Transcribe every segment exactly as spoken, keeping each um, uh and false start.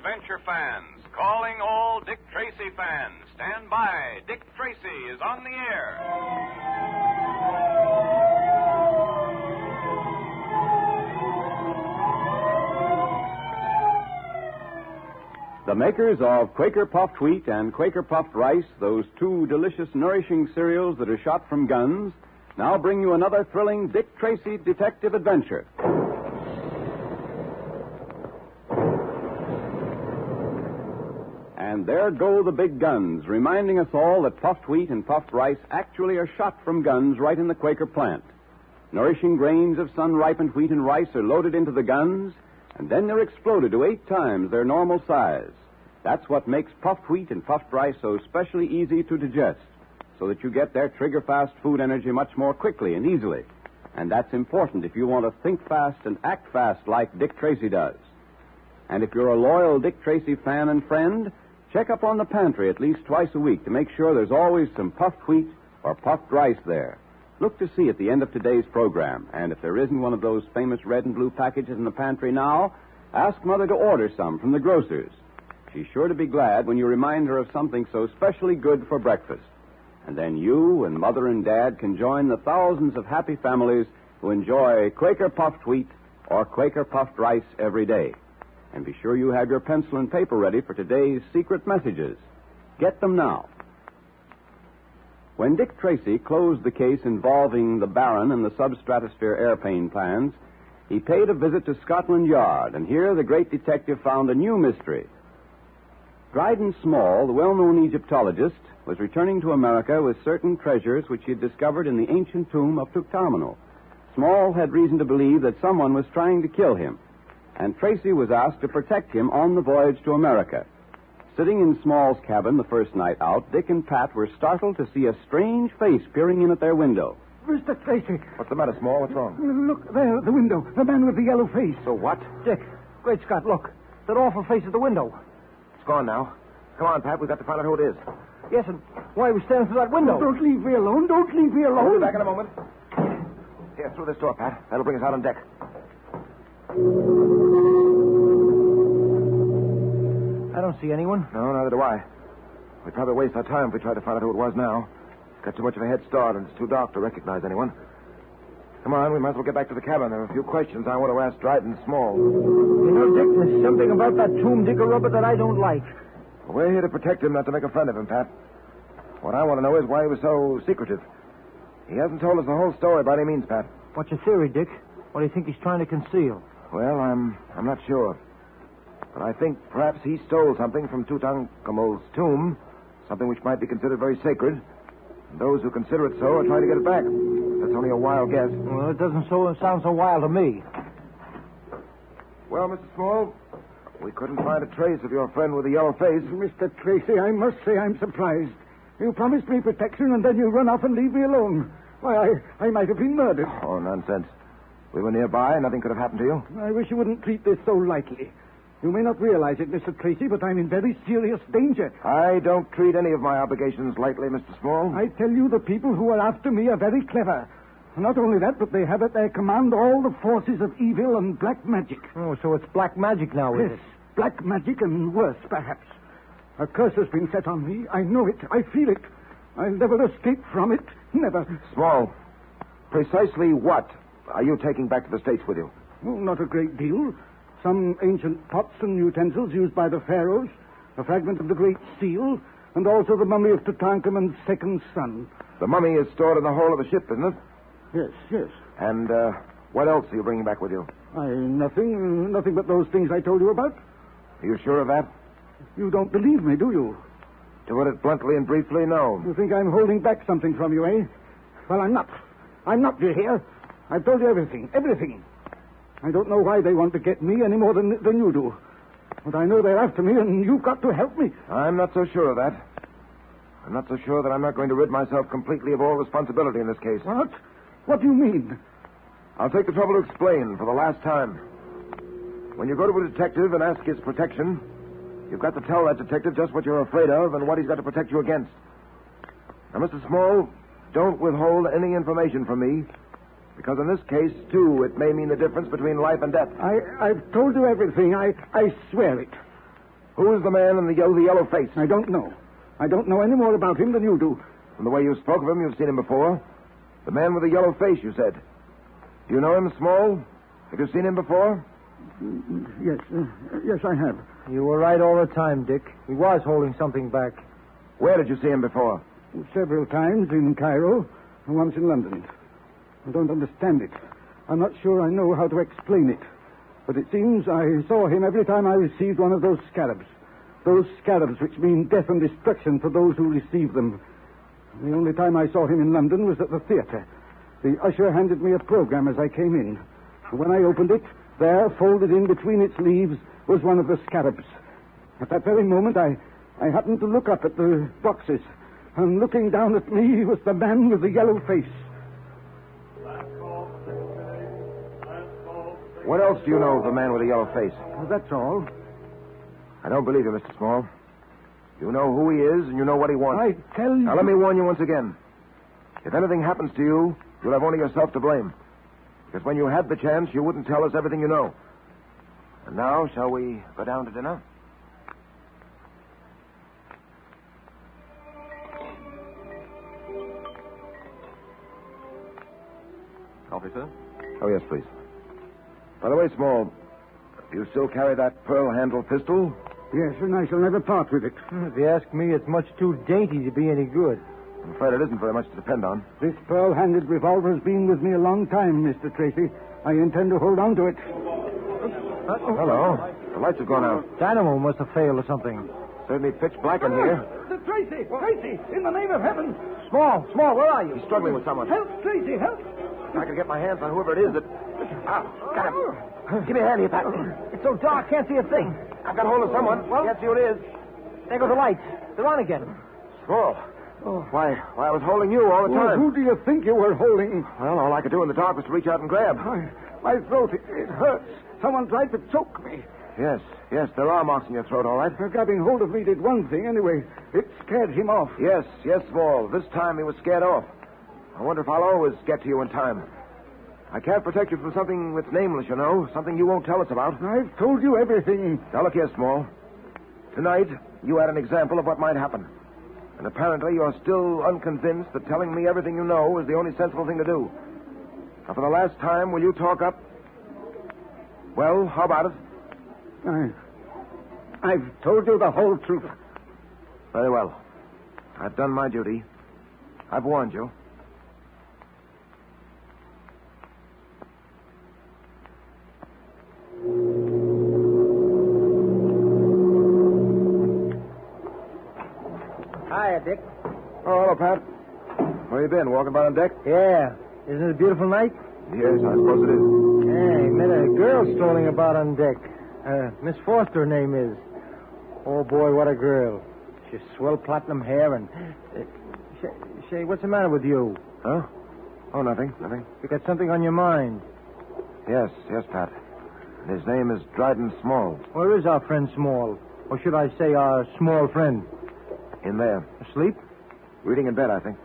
adventure fans, calling all Dick Tracy fans. Stand by. Dick Tracy is on the air. The makers of Quaker Puffed Wheat and Quaker Puffed Rice, those two delicious, nourishing cereals that are shot from guns, now bring you another thrilling Dick Tracy detective adventure. And there go the big guns, reminding us all that puffed wheat and puffed rice actually are shot from guns right in the Quaker plant. Nourishing grains of sun-ripened wheat and rice are loaded into the guns, and then they're exploded to eight times their normal size. That's what makes puffed wheat and puffed rice so especially easy to digest, so that you get their trigger-fast food energy much more quickly and easily. And that's important if you want to think fast and act fast like Dick Tracy does. And if you're a loyal Dick Tracy fan and friend, check up on the pantry at least twice a week to make sure there's always some puffed wheat or puffed rice there. Look to see at the end of today's program, and if there isn't one of those famous red and blue packages in the pantry now, ask Mother to order some from the grocer's. She's sure to be glad when you remind her of something so specially good for breakfast. And then you and Mother and Dad can join the thousands of happy families who enjoy Quaker Puffed Wheat or Quaker Puffed Rice every day. And be sure you have your pencil and paper ready for today's secret messages. Get them now. When Dick Tracy closed the case involving the Baron and the substratosphere airplane plans, he paid a visit to Scotland Yard, and here the great detective found a new mystery. Dryden Small, the well-known Egyptologist, was returning to America with certain treasures which he had discovered in the ancient tomb of Tutankhamun. Small had reason to believe that someone was trying to kill him, and Tracy was asked to protect him on the voyage to America. Sitting in Small's cabin the first night out, Dick and Pat were startled to see a strange face peering in at their window. Mister Tracy. What's the matter, Small? What's wrong? Look, there, the window. The man with the yellow face. So what? Dick, great Scott, look. That awful face at the window. It's gone now. Come on, Pat. We've got to find out who it is. Yes, and why are we standing through that window? Oh, don't leave me alone. Don't leave me alone. We'll be back in a moment. Here, through this door, Pat. That'll bring us out on deck. I don't see anyone. No, neither do I. We'd probably waste our time if we tried to find out who it was now. Got too much of a head start, and it's too dark to recognize anyone. Come on, we might as well get back to the cabin. There are a few questions I want to ask Dryden Small. You know, Dick, there's something about that tomb digger rubber that I don't like. Well, we're here to protect him, not to make a friend of him, Pat. What I want to know is why he was so secretive. He hasn't told us the whole story by any means, Pat. What's your theory, Dick? What do you think he's trying to conceal? Well, I'm I'm not sure. But I think perhaps he stole something from Tutankhamun's tomb, something which might be considered very sacred. And those who consider it so are trying to get it back. That's only a wild guess. Well, it doesn't so, sound so wild to me. Well, Mister Small, we couldn't find a trace of your friend with the yellow face. Mister Tracy, I must say I'm surprised. You promised me protection, and then you run off and leave me alone. Why, I, I might have been murdered. Oh, nonsense. We were nearby. Nothing could have happened to you. I wish you wouldn't treat this so lightly. You may not realize it, Mister Tracy, but I'm in very serious danger. I don't treat any of my obligations lightly, Mister Small. I tell you, the people who are after me are very clever. Not only that, but they have at their command all the forces of evil and black magic. Oh, so it's black magic now, is Yes, it? black magic and worse, perhaps. A curse has been set on me. I know it. I feel it. I'll never escape from it. Never. Small, precisely what are you taking back to the States with you? Oh, not a great deal. Some ancient pots and utensils used by the pharaohs, a fragment of the Great Seal, and also the mummy of Tutankhamun's second son. The mummy is stored in the hold of the ship, isn't it? Yes, yes. And uh, what else are you bringing back with you? I, nothing, nothing but those things I told you about. Are you sure of that? You don't believe me, do you? To put it bluntly and briefly, no. You think I'm holding back something from you, eh? Well, I'm not. I'm not, do you hear? I've told you everything, everything. I don't know why they want to get me any more than, than you do. But I know they're after me, and you've got to help me. I'm not so sure of that. I'm not so sure that I'm not going to rid myself completely of all responsibility in this case. What? What do you mean? I'll take the trouble to explain for the last time. When you go to a detective and ask his protection, you've got to tell that detective just what you're afraid of and what he's got to protect you against. Now, Mister Small, don't withhold any information from me, because in this case, too, it may mean the difference between life and death. I, I've told you everything. I, I swear it. Who is the man in the yellow, the yellow face? I don't know. I don't know any more about him than you do. From the way you spoke of him, you've seen him before. The man with the yellow face, you said. Do you know him, Small? Have you seen him before? Yes, uh, yes, I have. You were right all the time, Dick. He was holding something back. Where did you see him before? Several times in Cairo and once in London. I don't understand it. I'm not sure I know how to explain it. But it seems I saw him every time I received one of those scarabs. Those scarabs which mean death and destruction for those who receive them. The only time I saw him in London was at the theater. The usher handed me a program as I came in. And when I opened it, there, folded in between its leaves, was one of the scarabs. At that very moment, I, I happened to look up at the boxes. And looking down at me was the man with the yellow face. What else do you know of the man with the yellow face? Well, that's all. I don't believe you, Mister Small. You know who he is, and you know what he wants. I tell you... Now, let me warn you once again. If anything happens to you, you'll have only yourself to blame. Because when you had the chance, you wouldn't tell us everything you know. And now, shall we go down to dinner? Coffee, sir? Oh, yes, please. By the way, Small, do you still carry that pearl-handled pistol? Yes, and I shall never part with it. If you ask me, it's much too dainty to be any good. I'm afraid it isn't very much to depend on. This pearl-handled revolver has been with me a long time, Mister Tracy. I intend to hold on to it. Hello. The lights have gone out. Dynamo must have failed or something. Certainly pitch black in here. Mister Tracy! Tracy! In the name of heaven! Small, Small, where are you? He's struggling with someone. Help, Tracy! Help! If I can get my hands on whoever it is that... Ah, got him. Give me a hand here, Pat. It's so dark, can't see a thing. I've got hold of someone. Well- Can't see who it is. There go the lights. They're on again. Small. Oh. Why, why, I was holding you all the Well, time. who do you think you were holding? Well, all I could do in the dark was to reach out and grab. My, my throat, it, it hurts. Someone tried to choke me. Yes, yes, there are marks in your throat, all right. Uh, grabbing hold of me did one thing anyway. It scared him off. Yes, yes, Small. This time he was scared off. I wonder if I'll always get to you in time. I can't protect you from something that's nameless, you know. Something you won't tell us about. I've told you everything. Now, look here, Small. Tonight, you had an example of what might happen. And apparently you're still unconvinced that telling me everything you know is the only sensible thing to do. Now, for the last time, will you talk up? Well, how about it? I, I've told you the whole truth. Very well. I've done my duty. I've warned you. Hiya, Dick. Oh, hello, Pat. Where you been? Walking about on deck? Yeah. Isn't it a beautiful night? Yes, I suppose it is. Hey, met a girl strolling about on deck. Uh, Miss Foster, her name is. Oh, boy, what a girl. She's swell platinum hair and... Uh, say, say, what's the matter with you? Huh? Oh, nothing, nothing. You got something on your mind. Yes, yes, Pat. His name is Dryden Small. Where is our friend Small? Or should I say our small friend? In there. Asleep? Reading in bed, I think.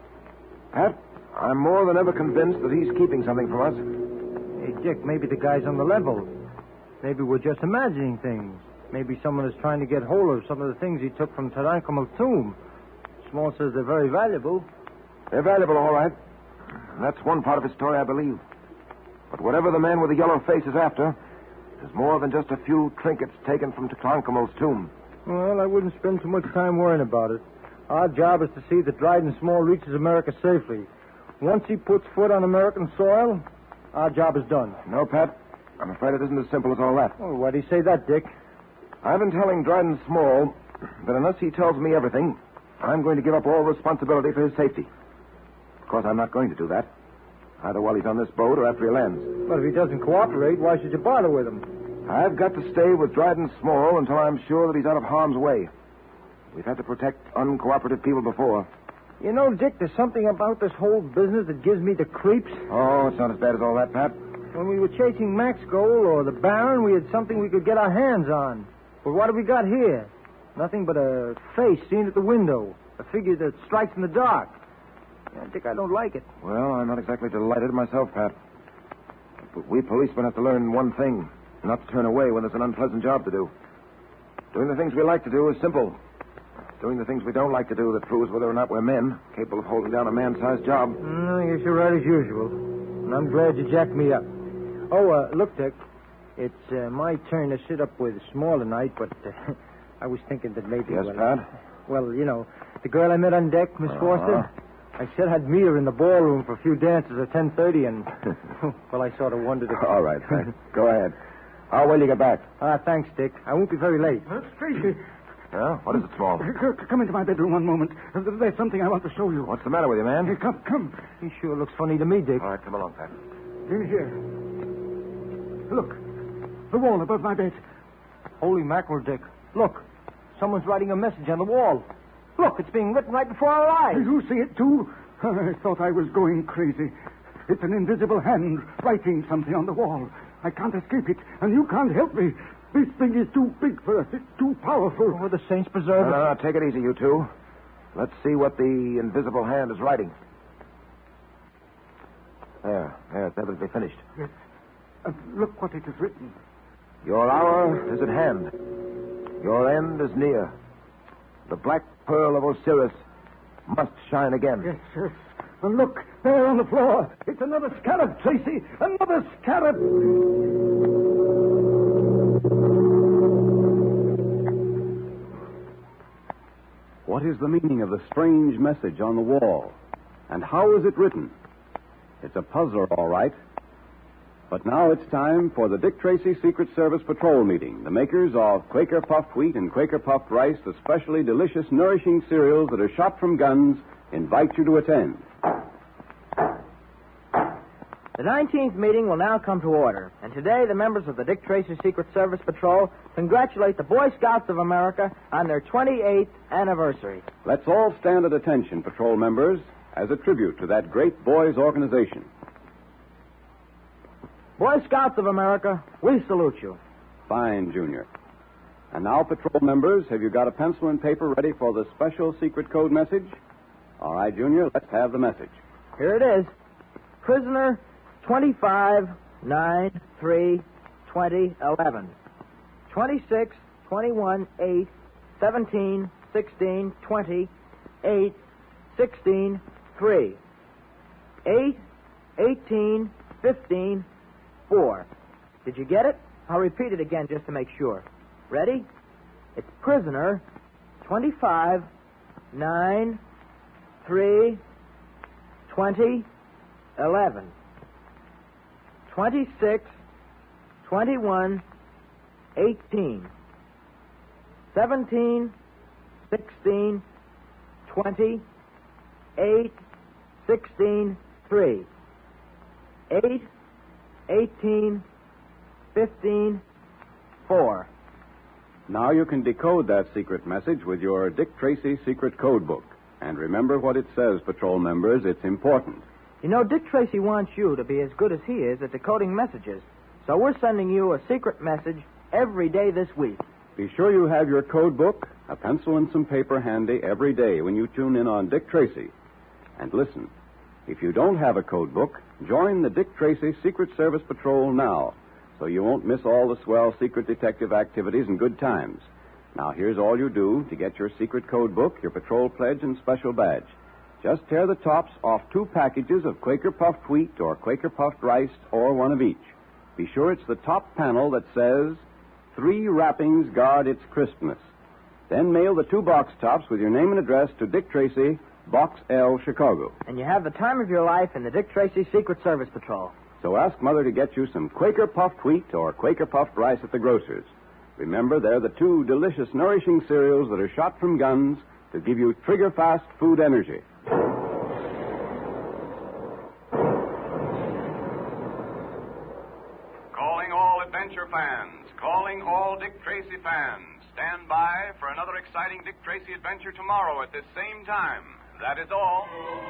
Pat, I'm more than ever convinced that he's keeping something from us. Hey, Dick, maybe the guy's on the level. Maybe we're just imagining things. Maybe someone is trying to get hold of some of the things he took from Tutankhamun's tomb. Small says they're very valuable. They're valuable, all right. And that's one part of his story, I believe. But whatever the man with the yellow face is after, is more than just a few trinkets taken from Tutankhamun's tomb. Well, I wouldn't spend too much time worrying about it. Our job is to see that Dryden Small reaches America safely. Once he puts foot on American soil, our job is done. No, Pat. I'm afraid it isn't as simple as all that. Oh, why do you say that, Dick? I've been telling Dryden Small that unless he tells me everything, I'm going to give up all responsibility for his safety. Of course, I'm not going to do that. Either while he's on this boat or after he lands. But if he doesn't cooperate, why should you bother with him? I've got to stay with Dryden Small until I'm sure that he's out of harm's way. We've had to protect uncooperative people before. You know, Dick, there's something about this whole business that gives me the creeps. Oh, it's not as bad as all that, Pat. When we were chasing Max Gold or the Baron, we had something we could get our hands on. But what have we got here? Nothing but a face seen at the window. A figure that strikes in the dark. Yeah, Dick, I don't like it. Well, I'm not exactly delighted myself, Pat. But we policemen have to learn one thing. Not to turn away when there's an unpleasant job to do. Doing the things we like to do is simple. Doing the things we don't like to do that proves whether or not we're men, capable of holding down a man-sized job. Mm, I guess you're right as usual. And I'm glad you jacked me up. Oh, uh, look, Dick. It's uh, my turn to sit up with Small tonight, but uh, I was thinking that maybe... Yes, well, Pat? Well, you know, the girl I met on deck, Miss Uh-huh. Foster, I said I'd meet her in the ballroom for a few dances at ten thirty, and, well, I sort of wondered if... All right, Pat. Go ahead. How will you get back? Ah, thanks, Dick. I won't be very late. Uh, Tracy, Yeah? What is it, Small? c- c- come into my bedroom one moment. Uh, There's something I want to show you. What's the matter with you, man? Here, come, come. He sure looks funny to me, Dick. All right, come along, Pat. In here. Look. The wall above my bed. Holy mackerel, Dick. Look. Someone's writing a message on the wall. Look, it's being written right before our eyes. You see it, too? I thought I was going crazy. It's an invisible hand writing something on the wall. I can't escape it, and you can't help me. This thing is too big for us. It's too powerful. Oh, the saints preserve No, no, us. no, take it easy, you two. Let's see what the invisible hand is writing. There, there, it's evidently finished. Yes. Uh, look what it is written. Your hour is at hand. Your end is near. The black pearl of Osiris must shine again. Yes, yes. And look, there on the floor. It's another scarab, Tracy. Another scarab. What is the meaning of the strange message on the wall? And how is it written? It's a puzzler, all right. But now it's time for the Dick Tracy Secret Service Patrol meeting. The makers of Quaker Puffed Wheat and Quaker Puffed Rice, the specially delicious, nourishing cereals that are shot from guns, invite you to attend. The nineteenth meeting will now come to order, and today the members of the Dick Tracy Secret Service Patrol congratulate the Boy Scouts of America on their twenty-eighth anniversary. Let's all stand at attention, patrol members, as a tribute to that great boys' organization. Boy Scouts of America, we salute you. Fine, Junior. And now, patrol members, have you got a pencil and paper ready for the special secret code message? All right, Junior, let's have the message. Here it is. Prisoner twenty-five, nine, three, twenty, eleven. twenty-six, twenty-one, eight, seventeen, sixteen, twenty, eight, sixteen, three. eight, eighteen, fifteen, four. Did you get it? I'll repeat it again just to make sure. Ready? It's prisoner twenty-five, nine, three, twenty, eleven. twenty-six, twenty-one, eighteen. seventeen, sixteen, twenty, eight, sixteen, three. eight, eighteen, fifteen, four. Now you can decode that secret message with your Dick Tracy secret code book. And remember what it says, patrol members. It's important. You know, Dick Tracy wants you to be as good as he is at decoding messages. So we're sending you a secret message every day this week. Be sure you have your code book, a pencil, and some paper handy every day when you tune in on Dick Tracy. And listen, if you don't have a code book, join the Dick Tracy Secret Service Patrol now, so you won't miss all the swell secret detective activities and good times. Now, here's all you do to get your secret code book, your patrol pledge, and special badge. Just tear the tops off two packages of Quaker Puffed Wheat or Quaker Puffed Rice, or one of each. Be sure it's the top panel that says, "Three wrappings guard its crispness." Then mail the two box tops with your name and address to Dick Tracy, Box L, Chicago. And you have the time of your life in the Dick Tracy Secret Service Patrol. So ask Mother to get you some Quaker Puffed Wheat or Quaker Puffed Rice at the grocer's. Remember, they're the two delicious, nourishing cereals that are shot from guns to give you trigger-fast food energy. Calling all adventure fans, calling all Dick Tracy fans. Stand by for another exciting Dick Tracy adventure tomorrow at this same time. That is all.